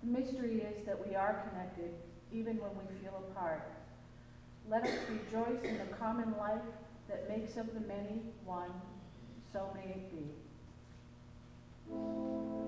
The mystery is that we are connected, even when we feel apart. Let us rejoice in the common life that makes of the many one, so may it be.